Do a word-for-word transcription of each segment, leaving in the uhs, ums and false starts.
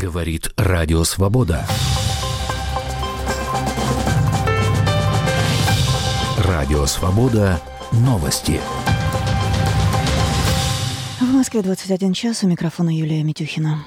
Говорит Радио Свобода. Радио Свобода. Новости. В Москве двадцать один час. У микрофона Юлия Митюхина.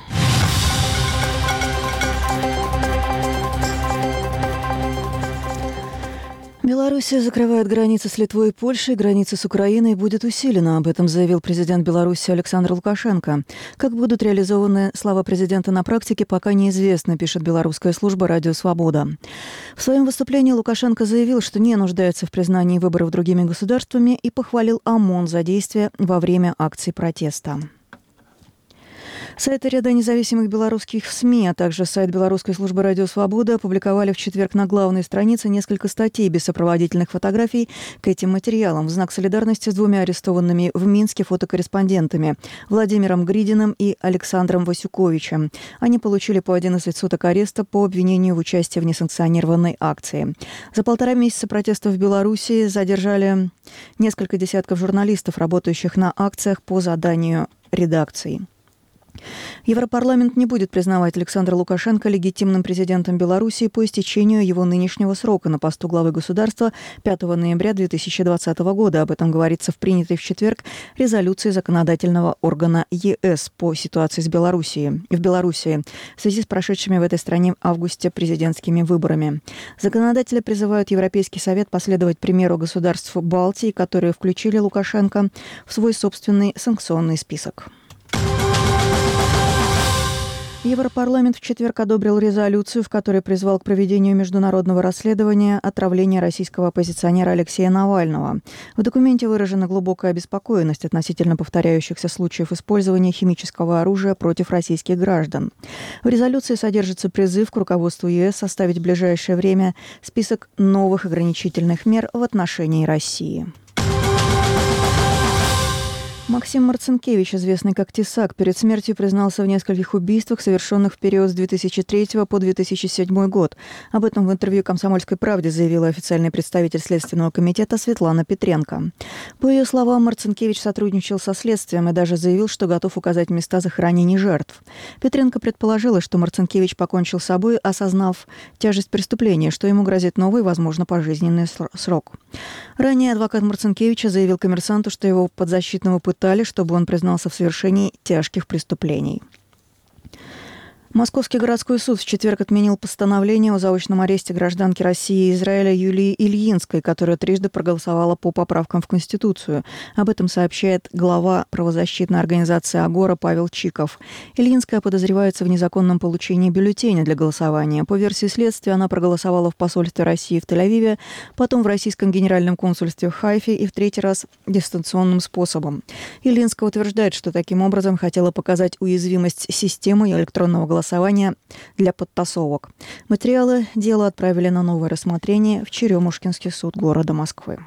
Белоруссия закрывает границы с Литвой и Польшей, границы с Украиной будет усилена. Об этом заявил президент Беларуси Александр Лукашенко. Как будут реализованы слова президента на практике, пока неизвестно, пишет белорусская служба «Радио Свобода». В своем выступлении Лукашенко заявил, что не нуждается в признании выборов другими государствами и похвалил ОМОН за действия во время акций протеста. Сайты ряда независимых белорусских СМИ, а также сайт белорусской службы «Радио Свобода» опубликовали в четверг на главной странице несколько статей без сопроводительных фотографий к этим материалам в знак солидарности с двумя арестованными в Минске фотокорреспондентами Владимиром Гридиным и Александром Васюковичем. Они получили по одиннадцать суток ареста по обвинению в участии в несанкционированной акции. За полтора месяца протестов в Беларуси задержали несколько десятков журналистов, работающих на акциях по заданию редакции. Европарламент не будет признавать Александра Лукашенко легитимным президентом Беларуси по истечению его нынешнего срока на посту главы государства пятого ноября две тысячи двадцатого года. Об этом говорится в принятой в четверг резолюции законодательного органа ЕС по ситуации с Белоруссией, в Белоруссии в связи с прошедшими в этой стране в августе президентскими выборами. Законодатели призывают Европейский совет последовать примеру государств Балтии, которые включили Лукашенко в свой собственный санкционный список. Европарламент в четверг одобрил резолюцию, в которой призвал к проведению международного расследования отравления российского оппозиционера Алексея Навального. В документе выражена глубокая обеспокоенность относительно повторяющихся случаев использования химического оружия против российских граждан. В резолюции содержится призыв к руководству ЕС составить в ближайшее время список новых ограничительных мер в отношении России. Максим Марцинкевич, известный как Тесак, перед смертью признался в нескольких убийствах, совершенных в период с две тысячи третьего по две тысячи седьмой год. Об этом в интервью «Комсомольской правде» заявила официальный представитель Следственного комитета Светлана Петренко. По ее словам, Марцинкевич сотрудничал со следствием и даже заявил, что готов указать места захоронений жертв. Петренко предположила, что Марцинкевич покончил с собой, осознав тяжесть преступления, что ему грозит новый, возможно, пожизненный срок. Ранее адвокат Марцинкевича заявил «Коммерсанту», что его подзащитного пытали, чтобы он признался в совершении тяжких преступлений. Московский городской суд в четверг отменил постановление о заочном аресте гражданки России и Израиля Юлии Ильинской, которая трижды проголосовала по поправкам в Конституцию. Об этом сообщает глава правозащитной организации «Агора» Павел Чиков. Ильинская подозревается в незаконном получении бюллетеня для голосования. По версии следствия, она проголосовала в посольстве России в Тель-Авиве, потом в российском генеральном консульстве в Хайфе и в третий раз дистанционным способом. Ильинская утверждает, что таким образом хотела показать уязвимость системы электронного голосования для подтасовок. Материалы дела отправили на новое рассмотрение в Черемушкинский суд города Москвы.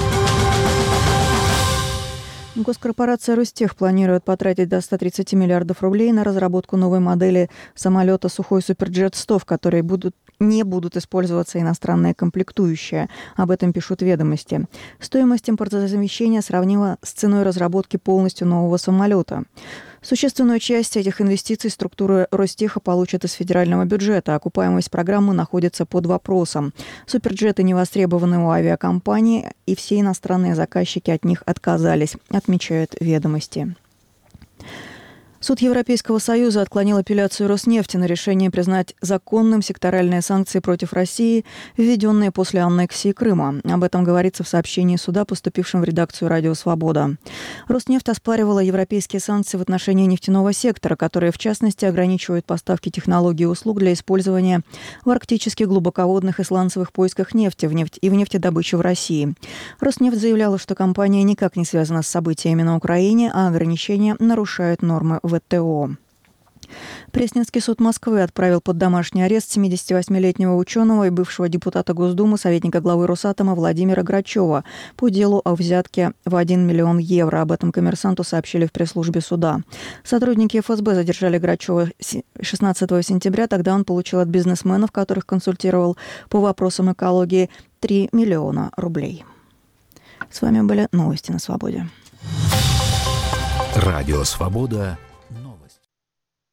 Госкорпорация «Ростех» планирует потратить до ста тридцати миллиардов рублей на разработку новой модели самолета «Сухой Суперджет сто», в которой будут, не будут использоваться иностранные комплектующие. Об этом пишут «Ведомости». Стоимость импортозамещения сравнима с ценой разработки полностью нового самолета. Существенную часть этих инвестиций структура Ростеха получит из федерального бюджета. Окупаемость программы находится под вопросом. Суперджеты не востребованы у авиакомпании, и все иностранные заказчики от них отказались, отмечают «Ведомости». Суд Европейского Союза отклонил апелляцию Роснефти на решение признать законным секторальные санкции против России, введенные после аннексии Крыма. Об этом говорится в сообщении суда, поступившем в редакцию «Радио Свобода». Роснефть оспаривала европейские санкции в отношении нефтяного сектора, которые, в частности, ограничивают поставки технологий и услуг для использования в арктических глубоководных и сланцевых поисках нефти в нефть и в нефтедобыче в России. Роснефть заявляла, что компания никак не связана с событиями на Украине, а ограничения нарушают нормы вэ тэ о. Пресненский суд Москвы отправил под домашний арест семидесятивосьмилетнего ученого и бывшего депутата Госдумы, советника главы Росатома Владимира Грачева по делу о взятке в один миллион евро. Об этом «Коммерсанту» сообщили в пресс-службе суда. Сотрудники эф эс бэ задержали Грачева шестнадцатого сентября. Тогда он получил от бизнесменов, которых консультировал по вопросам экологии, три миллиона рублей. С вами были новости на Свободе. Радио Свобода.